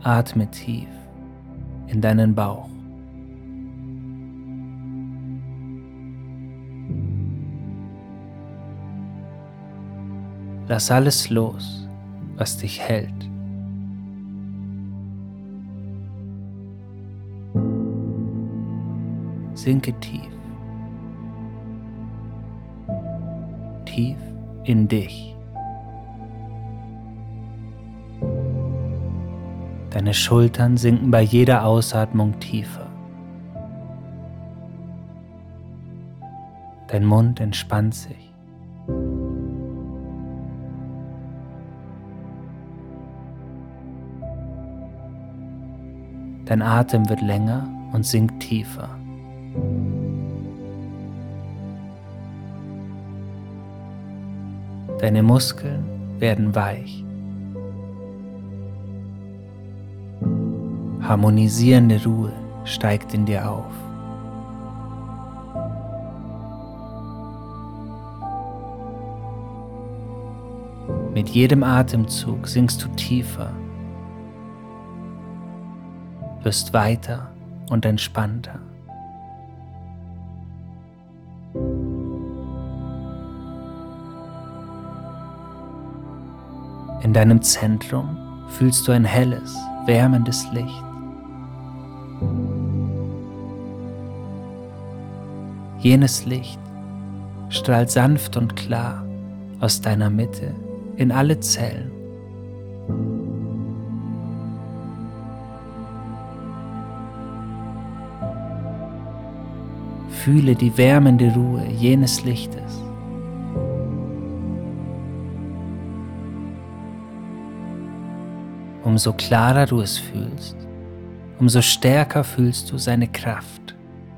Atme tief in deinen Bauch. Lass alles los, was dich hält. Sinke tief, tief in dich. Deine Schultern sinken bei jeder Ausatmung tiefer. Dein Mund entspannt sich. Dein Atem wird länger und sinkt tiefer. Deine Muskeln werden weich. Harmonisierende Ruhe steigt in dir auf. Mit jedem Atemzug sinkst du tiefer, wirst weiter und entspannter. In deinem Zentrum fühlst du ein helles, wärmendes Licht. Jenes Licht strahlt sanft und klar aus deiner Mitte in alle Zellen. Fühle die wärmende Ruhe jenes Lichtes. Umso klarer du es fühlst, umso stärker fühlst du seine Kraft.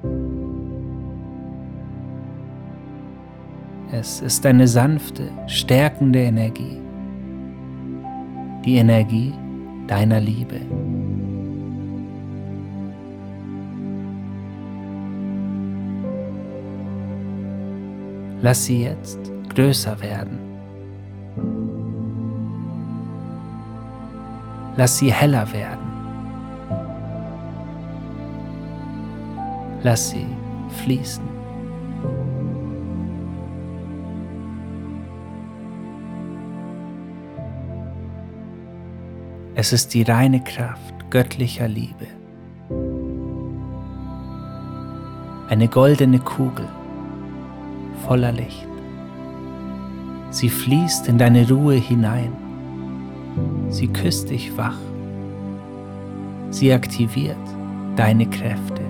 Es ist eine sanfte, stärkende Energie. Die Energie deiner Liebe. Lass sie jetzt größer werden. Lass sie heller werden. Lass sie fließen. Es ist die reine Kraft göttlicher Liebe. Eine goldene Kugel voller Licht. Sie fließt in deine Ruhe hinein. Sie küsst dich wach. Sie aktiviert deine Kräfte.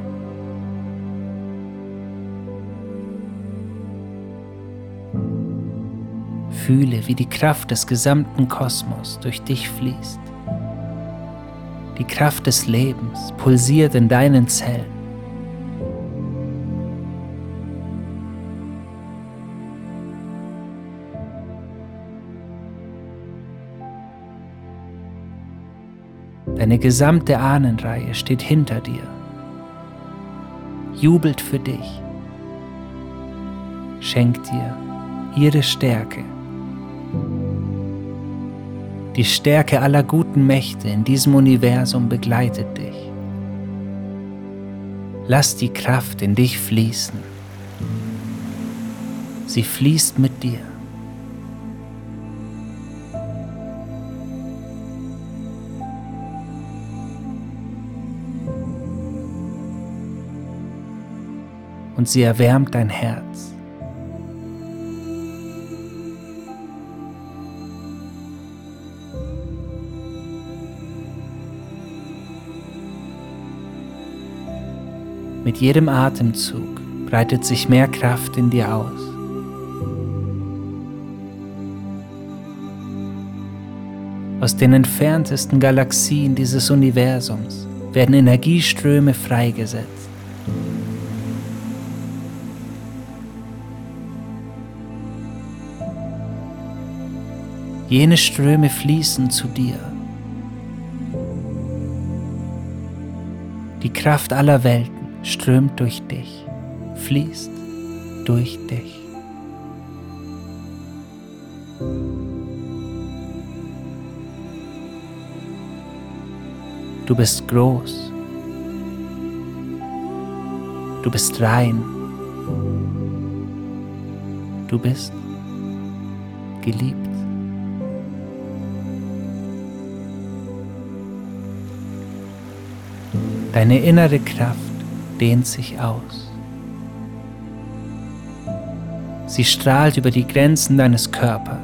Fühle, wie die Kraft des gesamten Kosmos durch dich fließt. Die Kraft des Lebens pulsiert in deinen Zellen. Deine gesamte Ahnenreihe steht hinter dir, jubelt für dich, schenkt dir ihre Stärke. Die Stärke aller guten Mächte in diesem Universum begleitet dich. Lass die Kraft in dich fließen. Sie fließt mit dir. Und sie erwärmt dein Herz. Mit jedem Atemzug breitet sich mehr Kraft in dir aus. Aus den entferntesten Galaxien dieses Universums werden Energieströme freigesetzt. Jene Ströme fließen zu dir. Die Kraft aller Welten strömt durch dich, fließt durch dich. Du bist groß. Du bist rein. Du bist geliebt. Deine innere Kraft dehnt sich aus. Sie strahlt über die Grenzen deines Körpers.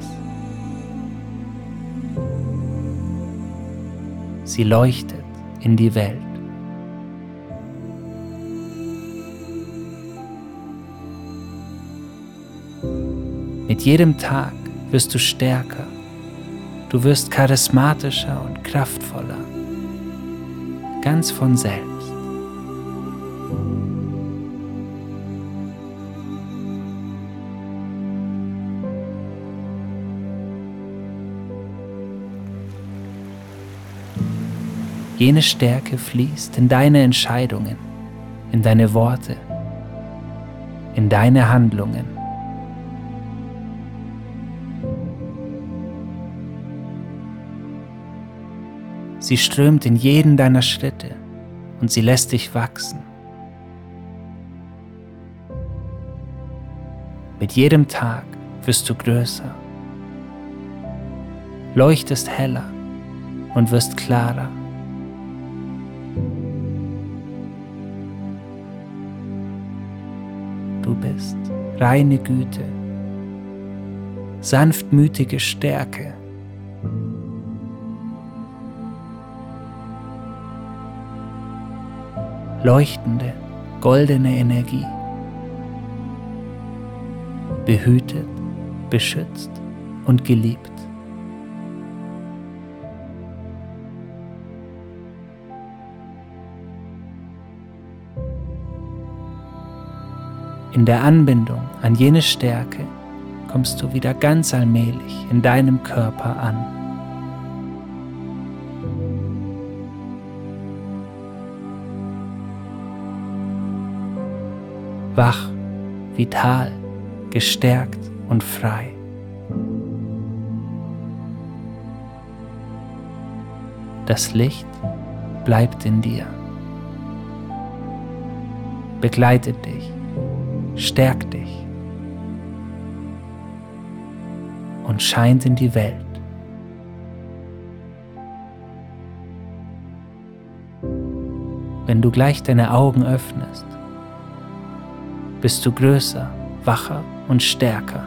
Sie leuchtet in die Welt. Mit jedem Tag wirst du stärker. Du wirst charismatischer und kraftvoller. Ganz von selbst. Jene Stärke fließt in deine Entscheidungen, in deine Worte, in deine Handlungen. Sie strömt in jeden deiner Schritte und sie lässt dich wachsen. Mit jedem Tag wirst du größer, leuchtest heller und wirst klarer. Du bist reine Güte, sanftmütige Stärke. Leuchtende, goldene Energie. Behütet, beschützt und geliebt. In der Anbindung an jene Stärke kommst du wieder ganz allmählich in deinem Körper an. Wach, vital, gestärkt und frei. Das Licht bleibt in dir, begleitet dich, stärkt dich und scheint in die Welt. Wenn du gleich deine Augen öffnest, bist du größer, wacher und stärker.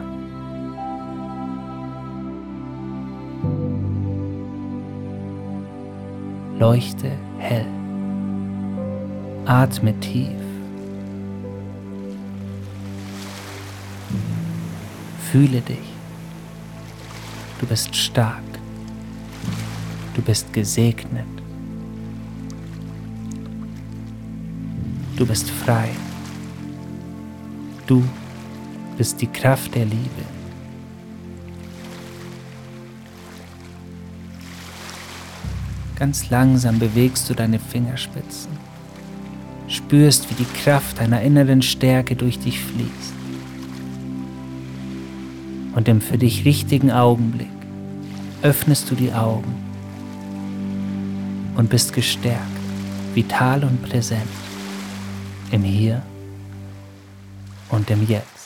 Leuchte hell. Atme tief. Fühle dich. Du bist stark. Du bist gesegnet. Du bist frei. Du bist die Kraft der Liebe. Ganz langsam bewegst du deine Fingerspitzen, spürst, wie die Kraft deiner inneren Stärke durch dich fließt. Und im für dich richtigen Augenblick öffnest du die Augen und bist gestärkt, vital und präsent im Hier und im Jetzt.